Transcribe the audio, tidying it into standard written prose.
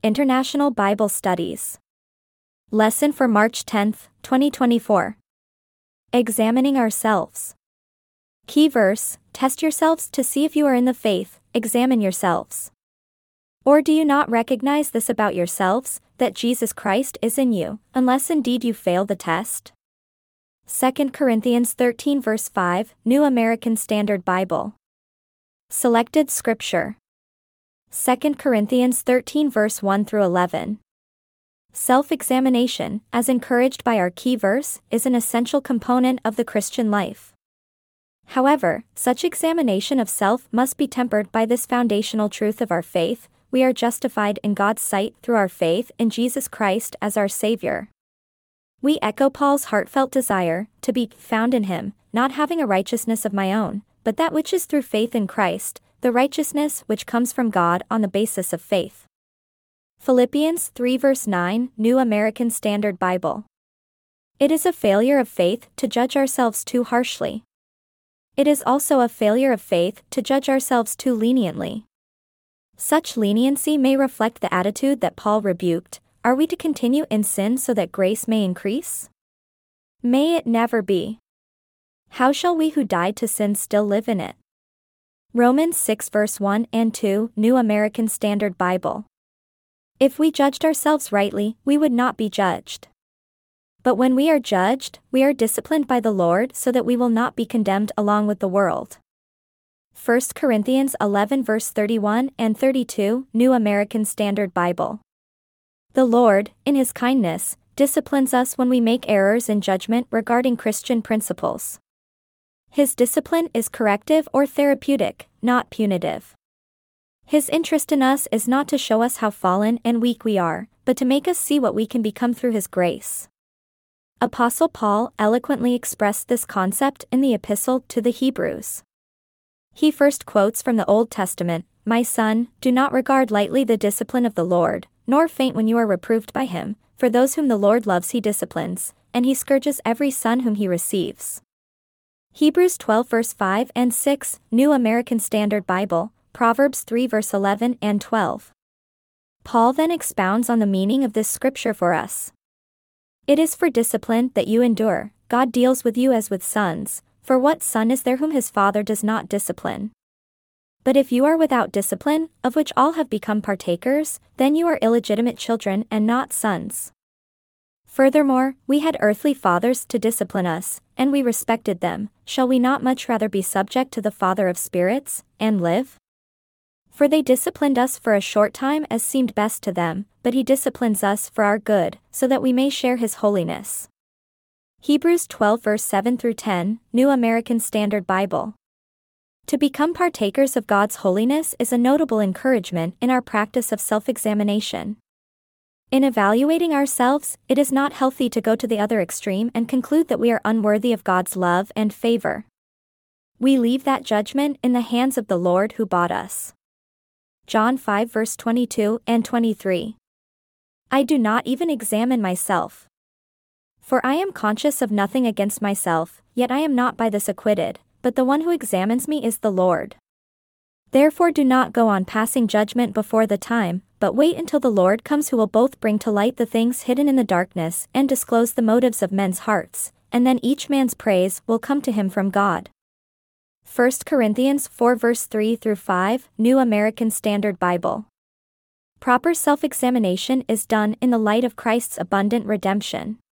International Bible Studies. Lesson for March 10, 2024. Examining ourselves. Key verse: test yourselves to see if you are in the faith, examine yourselves. Or do you not recognize this about yourselves, that Jesus Christ is in you, unless indeed you fail the test? 2 Corinthians 13 verse 5, New American Standard Bible. Selected Scripture. 2 Corinthians 13 verse 1 through 11. Self-examination, as encouraged by our key verse, is an essential component of the Christian life. However, such examination of self must be tempered by this foundational truth of our faith: we are justified in God's sight through our faith in Jesus Christ as our Savior. We echo Paul's heartfelt desire to be found in Him, not having a righteousness of my own, but that which is through faith in Christ, the righteousness which comes from God on the basis of faith. Philippians 3 verse 9, New American Standard Bible. It is a failure of faith to judge ourselves too harshly. It is also a failure of faith to judge ourselves too leniently. Such leniency may reflect the attitude that Paul rebuked: are we to continue in sin so that grace may increase? May it never be. How shall we who died to sin still live in it? Romans 6 verse 1 and 2, New American Standard Bible. If we judged ourselves rightly, we would not be judged. But when we are judged, we are disciplined by the Lord so that we will not be condemned along with the world. 1 Corinthians 11 verse 31 and 32, New American Standard Bible. The Lord, in His kindness, disciplines us when we make errors in judgment regarding Christian principles. His discipline is corrective or therapeutic, not punitive. His interest in us is not to show us how fallen and weak we are, but to make us see what we can become through His grace. Apostle Paul eloquently expressed this concept in the Epistle to the Hebrews. He first quotes from the Old Testament: "My son, do not regard lightly the discipline of the Lord, nor faint when you are reproved by Him, for those whom the Lord loves He disciplines, and He scourges every son whom He receives." Hebrews 12 verse 5 and 6, New American Standard Bible, Proverbs 3 verse 11 and 12. Paul then expounds on the meaning of this scripture for us. "It is for discipline that you endure. God deals with you as with sons, for what son is there whom his father does not discipline? But if you are without discipline, of which all have become partakers, then you are illegitimate children and not sons. Furthermore, we had earthly fathers to discipline us, and we respected them. Shall we not much rather be subject to the Father of spirits, and live? For they disciplined us for a short time as seemed best to them, but He disciplines us for our good, so that we may share His holiness." Hebrews 12 verse 7 through 10, New American Standard Bible. To become partakers of God's holiness is a notable encouragement in our practice of self-examination. In evaluating ourselves, it is not healthy to go to the other extreme and conclude that we are unworthy of God's love and favor. We leave that judgment in the hands of the Lord who bought us. John 5 verse 22 and 23. "I do not even examine myself. For I am conscious of nothing against myself, yet I am not by this acquitted, but the one who examines me is the Lord. Therefore do not go on passing judgment before the time, but wait until the Lord comes, who will both bring to light the things hidden in the darkness and disclose the motives of men's hearts, and then each man's praise will come to him from God." 1 Corinthians 4 verse 3 through 5, New American Standard Bible. Proper self-examination is done in the light of Christ's abundant redemption.